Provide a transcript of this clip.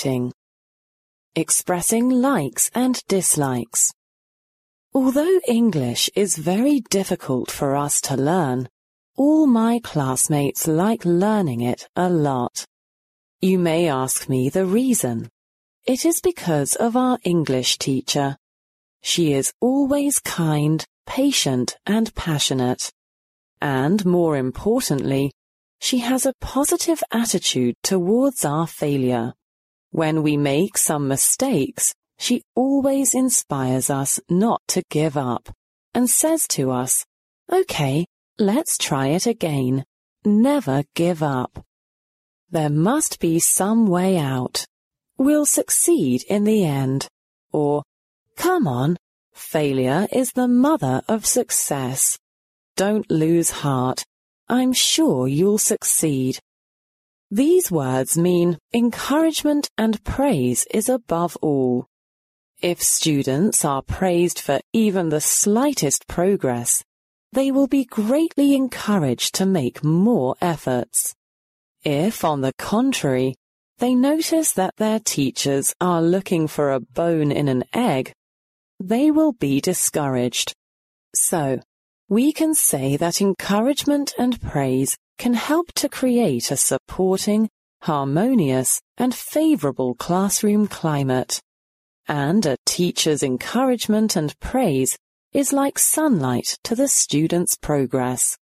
writing. Expressing likes and dislikes. Although English is very difficult for us to learn, all my classmates like learning it a lot. You may ask me the reason. It is because of our English teacher. She is always kind, patient, and passionate. And more importantly, she has a positive attitude towards our failure. When we make some mistakes, she always inspires us not to give up and says to us, "Okay, let's try it again. Never give up. There must be some way out. We'll succeed in the end." Or, "Come on, failure is the mother of success. Don't lose heart. I'm sure you'll succeed." These words mean encouragement and praise is above all. If students are praised for even the slightest progress, they will be greatly encouraged to make more efforts. If, on the contrary, they notice that their teachers are looking for a bone in an egg, they will be discouraged. So, we can say that encouragement and praise can help to create a supporting, harmonious, and favorable classroom climate. And a teacher's encouragement and praise is like sunlight to the student's progress.